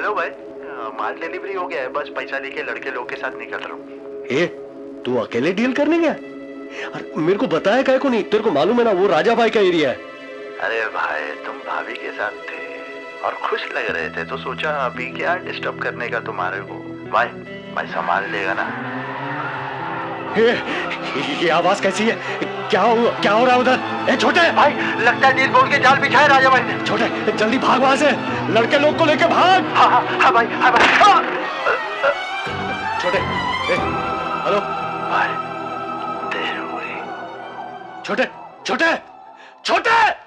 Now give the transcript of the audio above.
Hello भाई, माल delivery हो गया है, बस पैसा लेके लड़के लोग के साथ निकल रहा हूँ। ए, तू अकेले डील करने गया? अरे मेरे को बताया काय को नहीं? तेरे को मालूम है ना वो राजा भाई का एरिया है। अरे भाई तुम भाभी के साथ थे और खुश लग रहे थे तो सोचा अभी क्या डिस्टर्ब करने का तुम्हारे को। भाई भाई संभाल लेगा ना? ये आवाज कैसी है? क्या हो रहा है उधर? ए छोटे भाई, लगता है नील बोल के जाल बिछाए राजा भाई ने। छोटे जल्दी भाग वहां से, लड़के लोग को लेके भाग। हाँ भाई, हाँ भाई। छोटे हेलो भाई, देर हो गई। छोटे छोटे छोटे